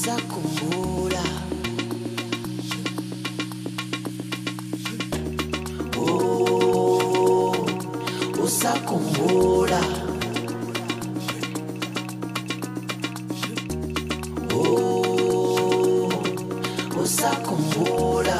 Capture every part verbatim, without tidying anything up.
usakhumbula oh usakhumbula oh usakhumbula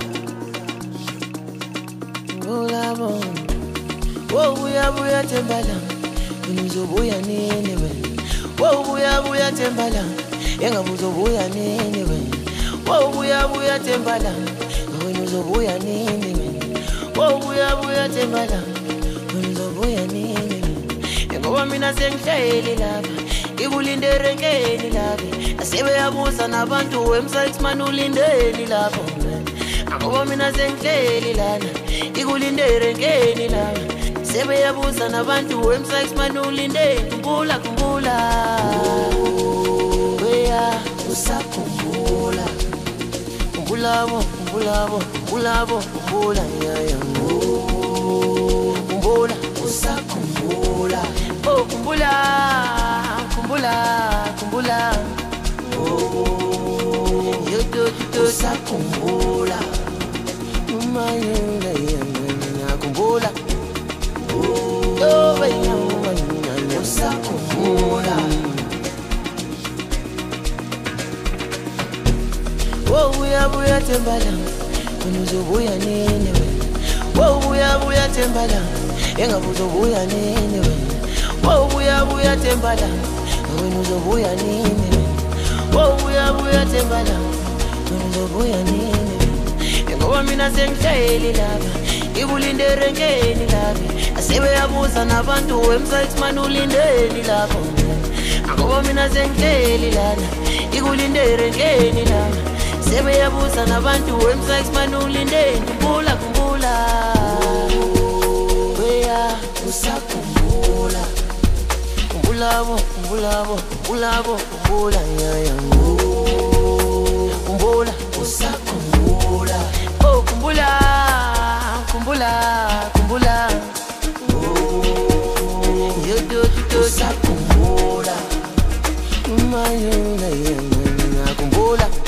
ngolabo wo buya buya tembala unizobuya nini we wo buya buya tembala engabuzobuya nini we wo buya buya tembala unizobuya nini we wo buya buya tembala unizobuya nini we ngoba mina sengihleli lapha ngikulindele ngeni lapha asebeyabuza nabantu websites man ulindeli lapho ngoba mina sengihleli lana ngikulindele ngeni lapha sebeyabuza nabantu websites man ulindeli kumbula kumbula weya usakhumbula kumbula bo kumbula bo kumbula bo kumbula yaya kumbula usakhumbula oh kumbula kumbula kumbula oh yo do do usakhumbula umayela yana kumbula oh weya umanyanya usakhumbula wo buya buya tembala unizobuya nini we wo buya buya tembala engabuzobuya nini we wo buya buya tembala unizobuya nini we wo buya buya tembala unizobuya nini we ngoba mina sengihleli lapha ngikulindele ngeni lapha asebeyabuza nabantu websites man ulindeli lapho ngoba mina sengihleli lana ngikulindele ngeni lapha sebeyabuza nabantu websites man ulindeli kumbula kumbula weya usakhumbula kumbula bo kumbula bo kumbula bo kumbula yaya kumbula usakhumbula oh kumbula kumbula kumbula oh yo do do usakhumbula umayela yana kumbula